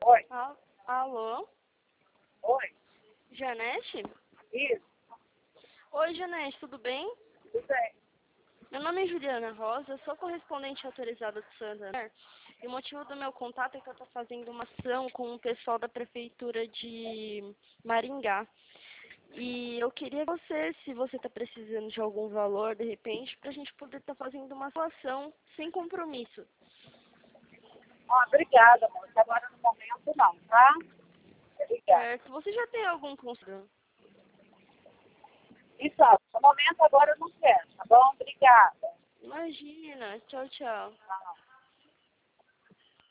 Oi, Alô? oi, Janete? isso, Oi, Janete, tudo bem? tudo bem. Meu nome é Juliana Rosa, eu sou correspondente autorizada do Santander. E o motivo do meu contato é que eu estou fazendo uma ação com o pessoal da Prefeitura de Maringá. E eu queria você, se você está precisando de algum valor, de repente, para a gente poder estar fazendo uma ação sem compromisso. Obrigada, moça. Agora no momento não, tá? Obrigada. Certo? Você já tem algum conselho? Isso, no momento agora eu não quero, tá bom? Obrigada. Imagina. Tchau, tchau. Tá.